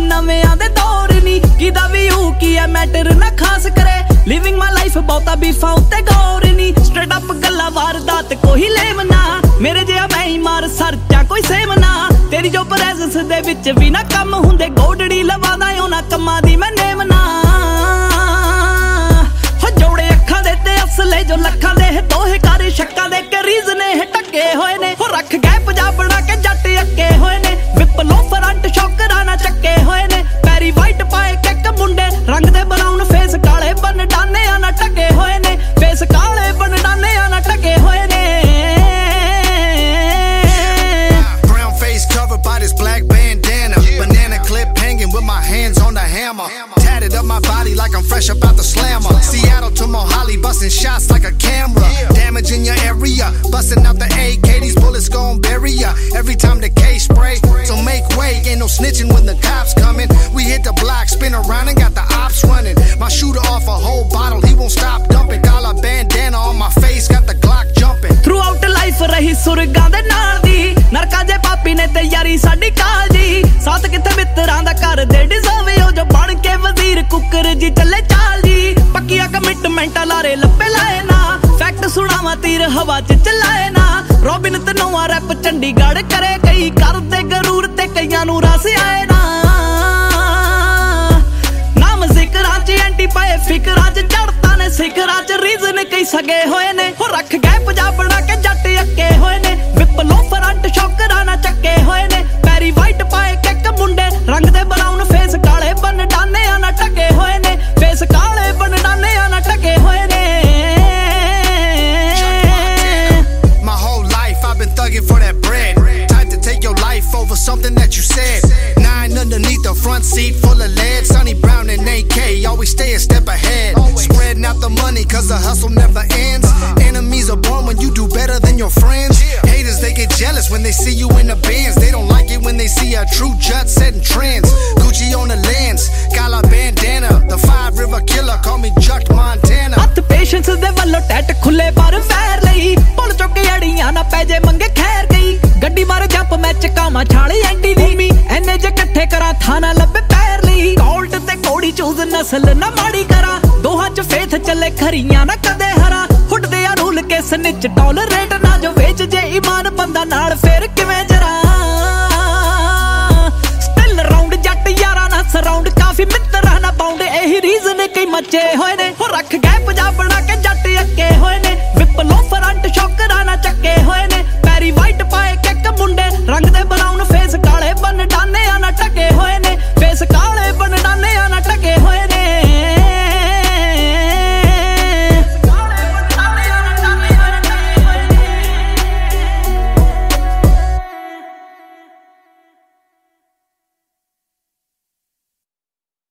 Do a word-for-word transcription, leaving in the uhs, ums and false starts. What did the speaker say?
ਨਵਿਆਂ ਦੇ ਦੌਰ ਨੀ ਕਿਦਾ ਵੀ ਹੂ ਕੀ ਐ ਮੈਟਰ ਨਾ ਖਾਸ ਕਰੇ ਲਿਵਿੰਗ ਮਾਈ ਲਾਈਫ ਬਹੁਤਾ ਬੀਫਾਂ ਉੱਤੇ ਗੌਰ ਨੀ ਸਟ੍ਰੇਟ ਅਪ ਗੱਲਾਂ ਵਾਰਦਾਤ ਕੋਈ ਲੇਮ ਨਾ ਮੇਰੇ ਜਿਹਾ ਮੈਂ ਹੀ ਮਾਰ ਸਰਚਾ ਕੋਈ ਸੇਮ ਨਾ ਤੇਰੀ ਜੋ ਪ੍ਰੈਜ਼ੈਂਸ ਦੇ ਵਿੱਚ ਵੀ ਨਾ ਕੰਮ ਹੁੰਦੇ ਗੋਡੜੀ ਲਵਾਦਾ ਉਹਨਾਂ ਕੰਮਾਂ ਦੀ ਮੈਂ ਨੇਮ ਨਾ ਹੋ ਜੋੜੇ ਅੱਖਾਂ ਦੇ ਤੇ ਅਸਲੇ ਜੋ ਲੱਖਾਂ ਦੇ ਦੋਹੇ ਕਰ ਸ਼ੱਕਾਂ ਦੇ ਕੇ ਰੀਜ਼ਨੇ ਟੱਕੇ ਹੋਏ ਨੇ ਹੋ ਰੱਖ ਗਏ ਪੰਜਾਬ ਬਣਾ ਕੇ ਜੱਟ ਅੱਕੇ ਹੋਏ ਨੇ ਵਿਪਲੋ ਫਰੰਟ ਸ਼ੌਕਰਾਂ ਨਾ ਚੱਕੇ ਹੋਏ ਨੇ ਪੈਰੀ ਵਾਈਟ ਪਾਏ ਕਿੱਕ ਮੁੰਡੇ ਰੰਗ ਦੇ ਬਰਾਊਨ ਫੇਸ ਕਾਲੇ ਬਨ ਡਾਨਿਆਂ ਨਾ ਟੱਕੇ ਹੋਏ ਨੇ ਫੇਸ ਕਾਲੇ ਬਨ ਡਾਨਿਆਂ ਨਾ ਟੱਕੇ ਹੋਏ ਨੇ brown face covered by this black bandana banana clip hanging with my hands on the hammer tatted up my body like I'm fresh up out the slammer Seattle to Mohali busting shots like a camera damaging your area busting out the A K these bullets gon' bury ya every time the K spray so make way ain't no snitching when the cops coming we hit the block spin around and got the ops running my shooter off a whole bottle he won't stop dumping got a bandana on my face got the Glock jumping throughout life ਰਹੀ ਸੁਰਗਾਂ ਦੇ ਨਾਲ ਦੀ ਨਰਕਾਂ ਦੇ ਪਾਪੀ ਨੇ ਤੇ ਯਾਰੀ ਸਾਡੀ ਕਾਲ ਜੀ ਸਾਥ ਕਿੱਥੇ ਮਿੱਤਰਾਂ ਦਾ ਘਰ ਦੇ ਡਿਜ਼ਰਵੇ ਉਹ ਜੋ ਬਣ ਕੇ ਵਜ਼ੀਰ ਕੁੱਕਰ ਜੀ ਚੱਲੇ ਚਾਲ ਜੀ ਪੱਕੀਆਂ ਕਮਿਟਮੈਂਟਾਂ ਲਾਰੇ ਲੱਪੇ ਲਾਏ ਨਾ ਫੈਕਟ ਸੁਣਾਵਾ ਤੀਰ ਹਵਾ ਚ ਚਲਾਏ ਨਾ ਰੋਬਿਨ ਤੇ ਨਵਾਂ ਰੈਪ ਚੰਡੀਗੜ੍ਹ ਕਰੇ ਕਈ ਕਰਦੇ ਗਰੂਰ ਤੇ ਕਈਆਂ ਨੂੰ ਰਸ ਆਏ ਨਾ ਨਾਮ ਜ਼ਿਕਰਾਂ ਚ ਐਂਟੀ ਪਾਏ ਫਿਕਰਾਂ ਚ ਚੜਤਾ ਨੇ ਸਿਖਰਾਂ ਚ ਰੀਜ਼ਨ ਕਈ ਸਗੇ ਹੋਏ ਨੇ ਹੋ ਰੱਖ ਗਏ ਪੰਜਾਬ ਬਣਾ ਕੇ ਜੱਟ ਅੱਕੇ ਹੋਏ ਨੇ ਵਿਪਲੋ ਫਰੰਟ ਸ਼ੌਕਰਾਂ ਨਾ ਚੱਕੇ ਹੋਏ ਨੇ ਪੈਰੀ ਵਾਈਟ ਪਾਏ ਕਿੱਕ ਮੁੰਡੇ ਰੰਗ ਦੇ ਬਰਾਊਨ ਫੇਸ ਕਾਲੇ ਬਨ ਡਾਨਿਆਂ ਨਾ ਟਕੇ ਹੋਏ ਨੇ ਫੇਸ ਕਾਲੇ ਬਨ ਡਾਨਿਆਂ ਨਾ ਟਕੇ ਹੋਏ ਨੇ my whole life I've been thugging for that bread type to take your life over something that you said nine underneath the front seat full of lead Sonny Brown and A K always stay a step ahead spreading out the money cause the hustle never ends enemies are born when you do better than your friends haters they get jealous when they see you in the Benz they don't like it when they see a true jut setting trends Gucci on the lens got a bandana the five river killer call me Jut Montana ਹੱਥ ਪੇਸ਼ੈਂਸ ਦੇ ਵੱਲੋਂ TET ਖੁੱਲੇ ਪਰ fire ਲਈ ਪੁੱਲ ਚੁੱਕ ਅੜੀਆਂ ਨਾ ਪੈ ਜੇ ਮੰਗੇ ਖੈਰ ਗਈ ਗੱਡੀ ਮਾਰ ਜੱਪ ਮੈਂ ਚਕਾਵਾਂ ਛਾਲੇ ਐਂਟੀ ਦੀ ਐਨੇ ਜੇ ਇਕੱਠੇ ਕਰਾਂ ਥਾਣਾ ਲੱਭੇ ਪੈਰ ਲਈ ਗੋਲਡ ਤੇ ਕੋੜੀ ਚੂਜ਼ ਨਸਲ ਨਾ ਮਾੜੀ ਕਰਾਂ ਦੋਹਾਂ ਚ ਫੇਥ ਚੱਲੇ ਖਰੀਆਂ ਨਾ ਕਦੇ ਹਰਾ ਹੁੱਡਦੇ ਆ ਰੂਲ ਕੇ ਸਨਿਚ ਟੋਲਰੇਟ ਨਾ ਜੋ ਵੇਚ ਜੇ ਈਮਾਨ ਬੰਦਾ ਨਾਲ ਫੇਰ ਕਿਵੇਂ ਜਰਾ ਸਟਿਲ ਰਾਉਂਡ ਜੱਟ ਯਾਰਾਂ ਨਾਲ ਸਰਾਉਂਡ ਕਾਫੀ ਮਿੱਤਰਾਂ ਨਾ ਪਾਉਂਦੇ ਇਹੀ ਰੀਜ਼ਨ ਕਈ ਮੱਚੇ ਹੋਏ ਨੇ ਹੋ ਰੱਖ ਗਏ ਪੰਜਾਬ ਬਣਾ ਕੇ ਜੱਟ ਅੱਕੇ ਹੋਏ ਨੇ